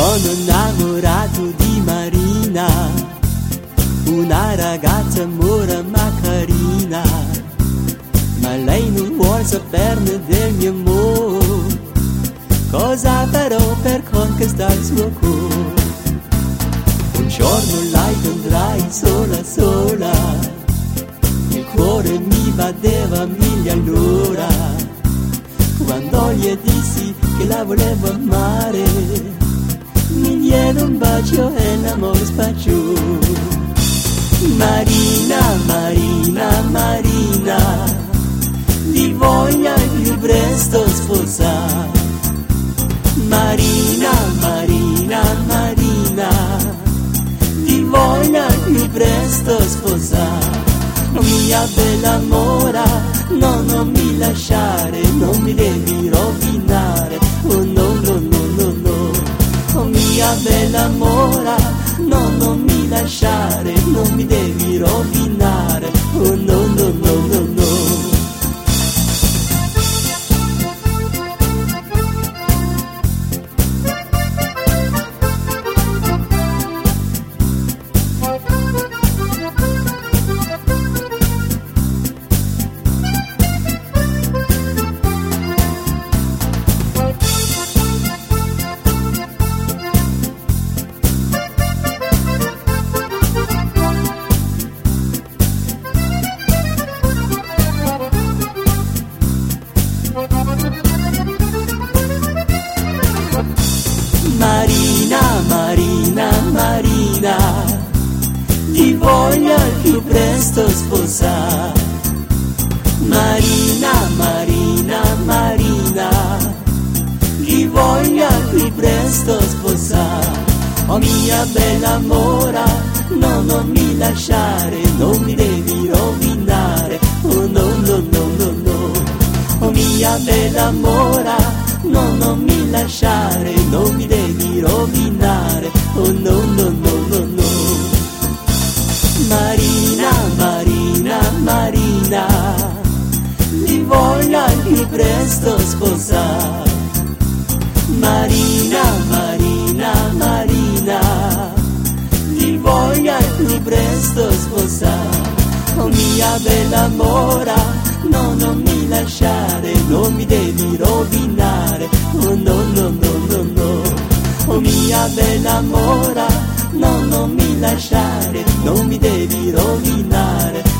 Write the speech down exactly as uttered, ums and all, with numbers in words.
Sono innamorato di Marina, una ragazza mora ma carina, ma lei non vuol saperne del mio amore. Cosa farò per conquistare il suo cuore? Un giorno la incontrai sola sola, il cuore mi batteva mille all'ora, quando gli dissi che la volevo amare, mi diede un bacio e l'amore spacciò. Marina, Marina, Marina, ti voglio più presto sposare. Marina, Marina, Marina, ti voglio più presto sposare. Oh mia bella mora, no, non mi lasciare, non mi devi rovinare. Oh no, no, no, no, no. Oh mia bella mora, no, non mi lasciare, non mi devi rovinare. Oh no, no, no, no, no. Marina, Marina, Marina, ti voglio al più presto sposare. Marina, Marina, Marina, ti voglio al più presto sposare. Oh mia bella mora, no, non mi lasciare, non mi devi rovinare. Oh no, no, no, no, no. Oh mia bella mora, no, non mi lasciare, non mi devi rovinare. Oh no, no, no, no, no. Marina, Marina, Marina, ti voglio al più presto sposare. Marina, Marina, Marina, ti voglio al più presto sposare. Oh mia bella mora, no, non mi lasciare, non mi devi rovinare. Oh no, no, no, no, no. Oh mia bella mora, no, non mi lasciare, non mi devi rovinare.